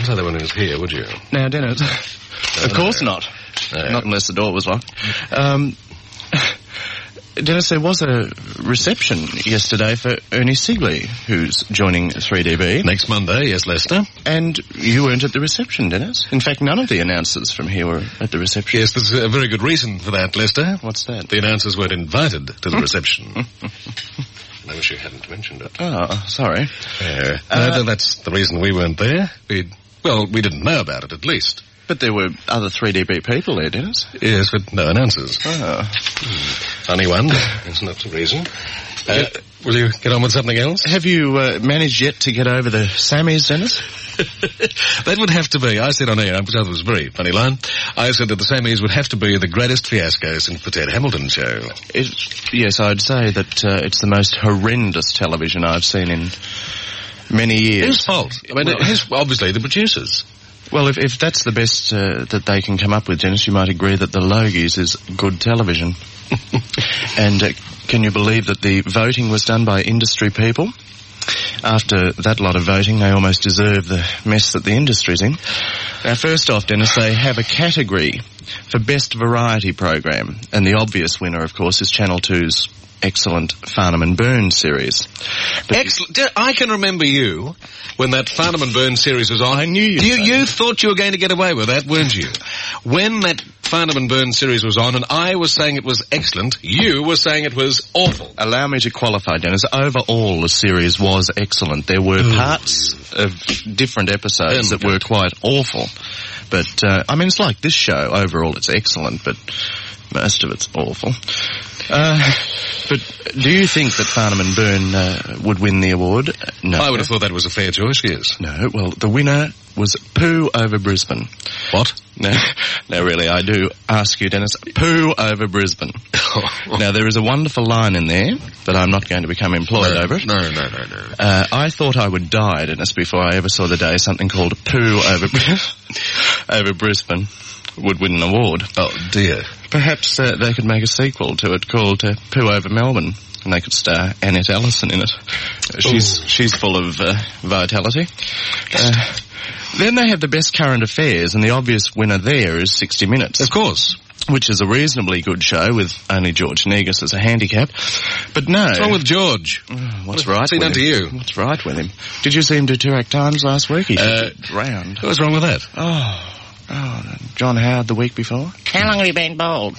say that when he was here, would you? Now, Dennis, of course not. No. Not unless the door was locked. Dennis, there was a reception yesterday for Ernie Sigley, who's joining 3DB. Next Monday, yes, Lester. And you weren't at the reception, Dennis. In fact, none of the announcers from here were at the reception. Yes, there's a very good reason for that, Lester. What's that? The announcers weren't invited to the reception. I wish you hadn't mentioned it. Oh, sorry. No, that's the reason we weren't there. We didn't know about it, at least. But there were other 3DB people there, Dennis. Yes, but no announcers. Oh. Funny one. That's not the reason. Will you get on with something else? Have you managed yet to get over the Sammys, Dennis? That would have to be. I said on air, which I thought was a very funny line, I said that the Sammys would have to be the greatest fiasco since the Ted Hamilton show. Yes, I'd say that it's the most horrendous television I've seen in many years. Whose fault? I mean, it's obviously the producers. Well, if that's the best that they can come up with, Dennis, you might agree that the Logies is good television. And can you believe that the voting was done by industry people? After that lot of voting, they almost deserve the mess that the industry's in. Now, first off, Dennis, they have a category for Best Variety Program. And the obvious winner, of course, is Channel 2's excellent Farnham and Burns series. Excellent. I can remember you when that Farnham and Burns series was on. I knew you thought you were going to get away with that, weren't you? When that Farnham and Burns series was on and I was saying it was excellent, you were saying it was awful. Allow me to qualify, Dennis. Overall, the series was excellent. There were parts of different episodes that were quite awful. But, I mean, it's like this show. Overall, it's excellent, but most of it's awful. But do you think that Farnham and Burn would win the award? No. I would have thought that was a fair choice, yes. No, well, the winner was Pooh over Brisbane. What? No, really, I do ask you, Dennis. Pooh over Brisbane. Now, there is a wonderful line in there, but I'm not going to become employed over it. No. I thought I would die, Dennis, before I ever saw the day something called Pooh over Brisbane would win an award. Oh, dear. Perhaps they could make a sequel to it called Pooh over Melbourne, and they could star Annette Allison in it. She's full of vitality. Then they have the Best Current Affairs, and the obvious winner there is 60 Minutes. Of course. Which is a reasonably good show with only George Negus as a handicap. But no. What's wrong with George? What's right with him? What's he done to you? What's right with him? Did you see him do Toorak Times last week? He drowned. What's wrong with that? Oh, John Howard the week before. How long have you been bald?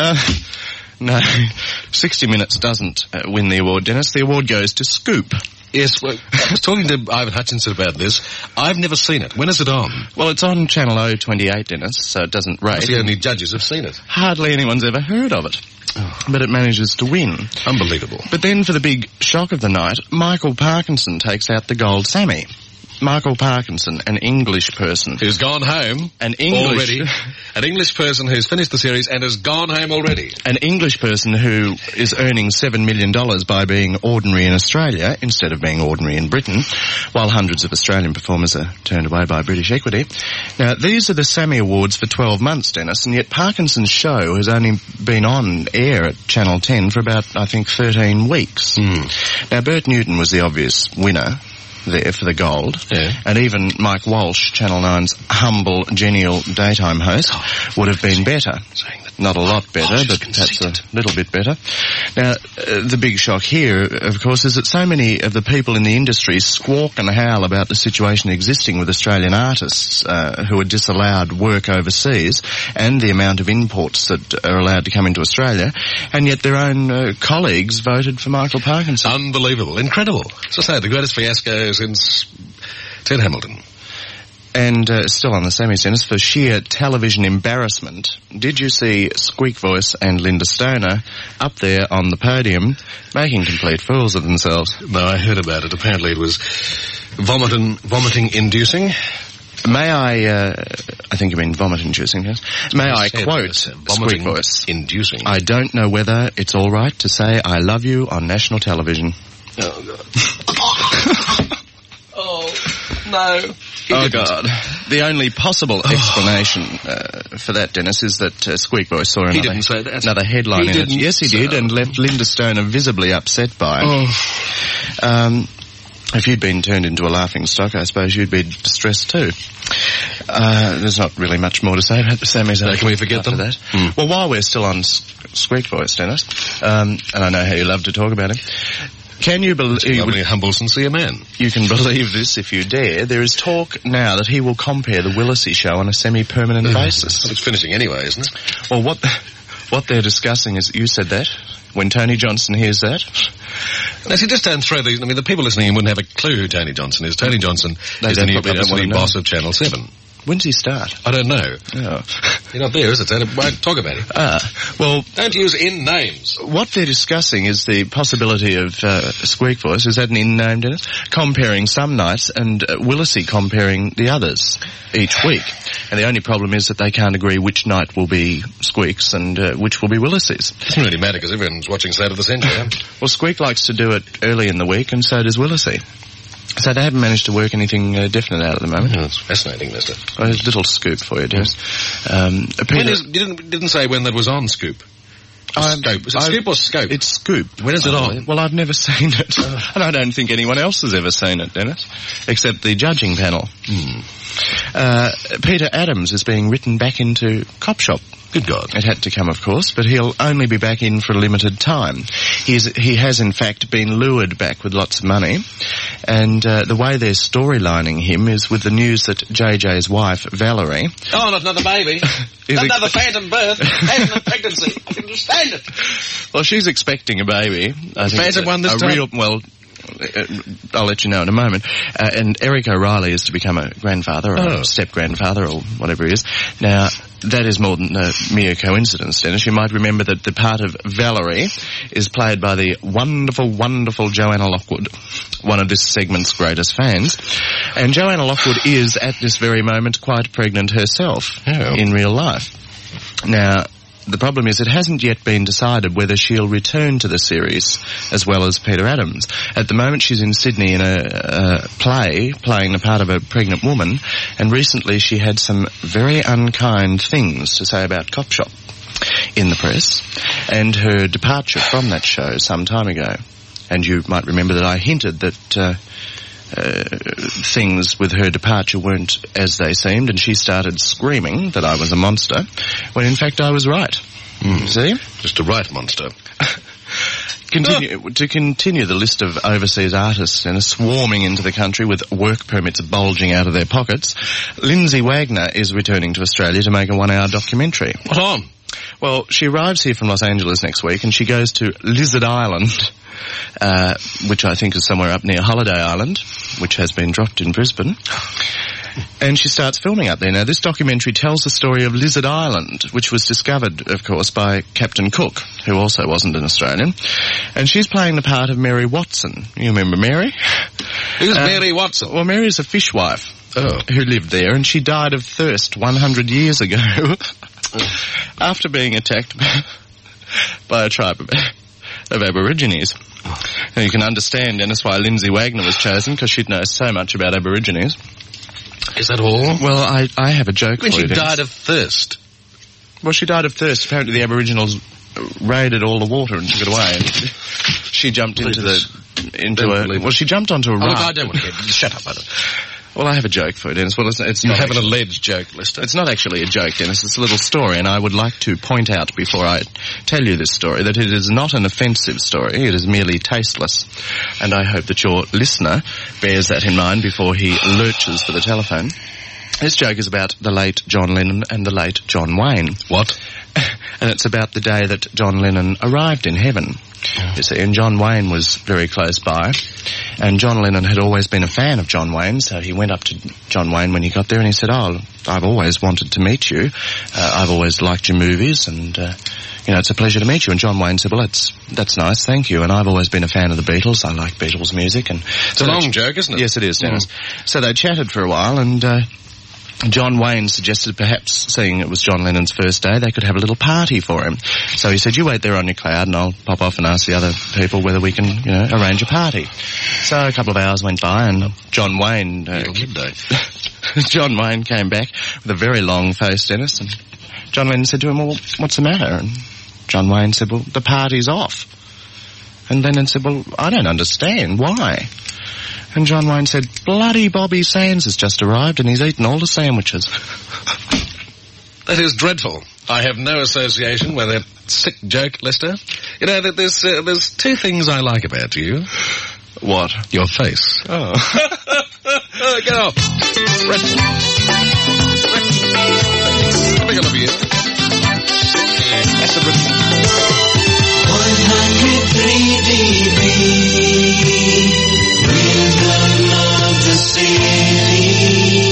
No, 60 Minutes doesn't win the award, Dennis. The award goes to Scoop. Yes, well, I was talking to Ivan Hutchinson about this. I've never seen it. When is it on? Well, it's on Channel O28, Dennis, so it doesn't rate. The only judges have seen it. Hardly anyone's ever heard of it. But it manages to win. Unbelievable. But then for the big shock of the night, Michael Parkinson takes out the Gold Sammy. Michael Parkinson, an English person. Who's gone home already. An English person who's finished the series and has gone home already. An English person who is earning $7 million by being ordinary in Australia instead of being ordinary in Britain, while hundreds of Australian performers are turned away by British equity. Now, these are the Sammy Awards for 12 months, Dennis, and yet Parkinson's show has only been on air at Channel 10 for about, I think, 13 weeks. Now, Bert Newton was the obvious winner there for the gold. Yeah. And even Mike Walsh, Channel 9's humble, genial daytime host, would have been better. Not a lot better, but perhaps a little bit better. Now, the big shock here, of course, is that so many of the people in the industry squawk and howl about the situation existing with Australian artists who are disallowed work overseas and the amount of imports that are allowed to come into Australia, and yet their own colleagues voted for Michael Parkinson. Unbelievable. Incredible. As I say, the greatest fiasco since Ted Hamilton. And still on the semis, Dennis, for sheer television embarrassment, did you see Squeak Voice and Linda Stoner up there on the podium making complete fools of themselves? No, I heard about it. Apparently it was vomiting-inducing. May I think you mean vomit-inducing, yes? May I quote Squeak Voice? Inducing. I don't know whether it's all right to say I love you on national television. Oh, God. Oh, no. Oh, God. The only possible explanation for that, Dennis, is that Squeak Voice saw He didn't say that. Another headline in it. Yes, he did, and left Linda Stoner visibly upset by it. If you'd been turned into a laughing stock, I suppose you'd be distressed too. There's not really much more to say about the Sammys. Can we forget them? That? Well, while we're still on Squeak Voice, Dennis, and I know how you love to talk about him, can you believe... He's a lovely, humble, sincere man. You can believe this if you dare. There is talk now that he will compare the Willisey show on a semi-permanent basis. Well, it's finishing anyway, isn't it? Well, what they're discussing is... You said that? When Tony Johnson hears that? Now, see, just don't throw these... I mean, the people listening wouldn't have a clue who Tony Johnson is. Tony Johnson is the new publicity boss of Channel 7. When's he start? I don't know. Oh. You're not there, is it, Tony? Won't talk about him. Well... Don't use in names. What they're discussing is the possibility of Squeak Voice, is that an in name, Dennis? Comparing some nights and Willisey comparing the others each week. And the only problem is that they can't agree which night will be Squeak's and which will be Willisey's. It doesn't really matter because everyone's watching State of the Century. Well, Squeak likes to do it early in the week and so does Willisey. So they haven't managed to work anything definite out at the moment. Oh, that's fascinating, mister. Well, a little scoop for you, Dennis. Peter, you didn't say when that was on Scoop. Scope. Is it Scoop or Scope? It's Scoop. When is it on? Well, I've never seen it. And I don't think anyone else has ever seen it, Dennis. Except the judging panel. Peter Adams is being written back into Cop Shop. Good God. It had to come, of course, but he'll only be back in for a limited time. He has, in fact, been lured back with lots of money, and the way they're storylining him is with the news that JJ's wife, Valerie... Oh, not another baby. Not another phantom birth. Phantom pregnancy. I can understand it. Well, she's expecting a baby. I think phantom one this time? I'll let you know in a moment. And Eric O'Reilly is to become a grandfather, or a step-grandfather, or whatever he is. Now, that is more than a mere coincidence, Dennis. You might remember that the part of Valerie is played by the wonderful, wonderful Joanna Lockwood, one of this segment's greatest fans. And Joanna Lockwood is, at this very moment, quite pregnant herself in real life. Now, the problem is it hasn't yet been decided whether she'll return to the series as well as Peter Adams. At the moment she's in Sydney in a play, playing the part of a pregnant woman, and recently she had some very unkind things to say about Cop Shop in the press, and her departure from that show some time ago. And you might remember that I hinted that things with her departure weren't as they seemed, and she started screaming that I was a monster, when in fact I was right. See? Just a right monster. To continue the list of overseas artists and swarming into the country with work permits bulging out of their pockets, Lindsay Wagner is returning to Australia to make a 1-hour documentary. What on? Well, she arrives here from Los Angeles next week, and she goes to Lizard Island, which I think is somewhere up near Holiday Island, which has been dropped in Brisbane. And she starts filming up there. Now, this documentary tells the story of Lizard Island, which was discovered, of course, by Captain Cook, who also wasn't an Australian. And she's playing the part of Mary Watson. You remember Mary? Who's Mary Watson? Well, Mary's a fishwife who lived there, and she died of thirst 100 years ago after being attacked by a tribe of Aborigines. Now, you can understand, Dennis, why Lindsay Wagner was chosen, because she'd know so much about Aborigines. Is that all? Well, I have a joke for you. When she died of thirst? Well, she died of thirst. Apparently the Aboriginals raided all the water and took it away. And she jumped she jumped onto a raft. Look, I don't want to get... Shut up, I don't... Well, I have a joke for you, Dennis. Well, it's you not have an alleged joke, Lister. It's not actually a joke, Dennis. It's a little story, and I would like to point out before I tell you this story that it is not an offensive story. It is merely tasteless. And I hope that your listener bears that in mind before he lurches for the telephone. This joke is about the late John Lennon and the late John Wayne. What? And it's about the day that John Lennon arrived in heaven. You see, and John Wayne was very close by, and John Lennon had always been a fan of John Wayne, so he went up to John Wayne when he got there and he said, I've always wanted to meet you. I've always liked your movies, and, it's a pleasure to meet you. And John Wayne said, well, that's nice, thank you, and I've always been a fan of the Beatles. I like Beatles music. And it's a long joke, isn't it? Yes, it is, Dennis. So they chatted for a while, and John Wayne suggested perhaps, seeing it was John Lennon's first day, they could have a little party for him. So he said, you wait there on your cloud and I'll pop off and ask the other people whether we can, arrange a party. So a couple of hours went by and John Wayne... John Wayne came back with a very long face, Dennis, and John Lennon said to him, well, what's the matter? And John Wayne said, well, the party's off. And Lennon said, well, I don't understand. Why? And John Wayne said, bloody Bobby Sands has just arrived and he's eaten all the sandwiches. That is dreadful. I have no association with that sick joke, Lester. You know, there's two things I like about you. What? Your face. Oh. Get off. Dreadful. Let me go over you. That's a 103 dB, rhythm of the city.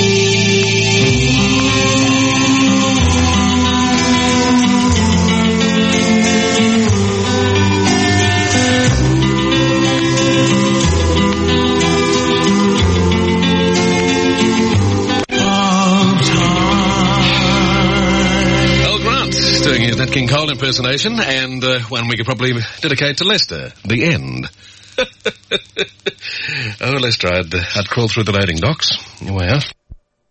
Nat King Cole impersonation, and one we could probably dedicate to Lester. The end. Oh, Lester, I'd crawl through the loading docks. Your way out.